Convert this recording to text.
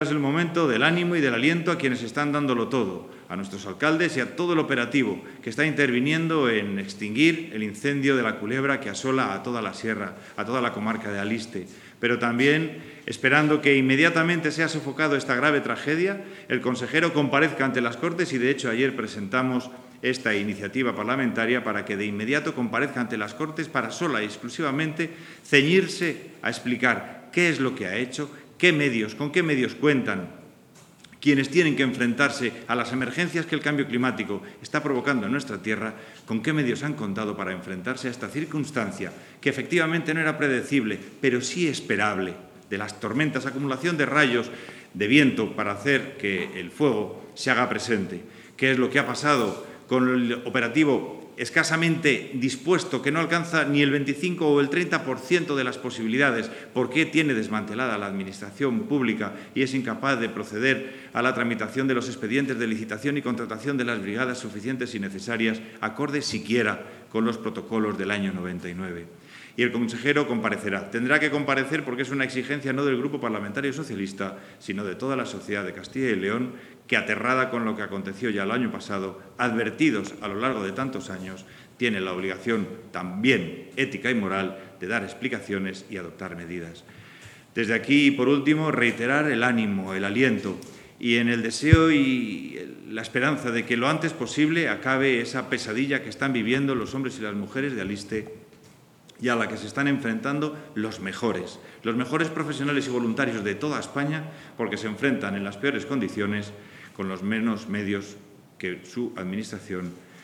Es el momento del ánimo y del aliento a quienes están dándolo todo, a nuestros alcaldes y a todo el operativo que está interviniendo en extinguir el incendio de la Culebra que asola a toda la sierra, a toda la comarca de Aliste. Pero también, esperando que inmediatamente sea sofocado esta grave tragedia, el consejero comparezca ante las Cortes y, de hecho, ayer presentamos esta iniciativa parlamentaria para que de inmediato comparezca ante las Cortes para sola y exclusivamente ceñirse a explicar qué es lo que ha hecho, con qué medios cuentan quienes tienen que enfrentarse a las emergencias que el cambio climático está provocando en nuestra tierra, con qué medios han contado para enfrentarse a esta circunstancia que efectivamente no era predecible, pero sí esperable, de las tormentas, acumulación de rayos de viento para hacer que el fuego se haga presente. ¿Qué es lo que ha pasado con el operativo escasamente dispuesto, que no alcanza ni el 25 o el 30% de las posibilidades? ¿Por qué tiene desmantelada la Administración pública y es incapaz de proceder a la tramitación de los expedientes de licitación y contratación de las brigadas suficientes y necesarias, acordes siquiera con los protocolos del año 99? Y el consejero comparecerá. Tendrá que comparecer porque es una exigencia no del Grupo Parlamentario Socialista, sino de toda la sociedad de Castilla y León, que, aterrada con lo que aconteció ya el año pasado, advertidos a lo largo de tantos años, tiene la obligación también ética y moral de dar explicaciones y adoptar medidas. Desde aquí, por último, reiterar el ánimo, el aliento y en el deseo y la esperanza de que lo antes posible acabe esa pesadilla que están viviendo los hombres y las mujeres de Aliste y a la que se están enfrentando los mejores profesionales y voluntarios de toda España, porque se enfrentan en las peores condiciones con los menos medios que su Administración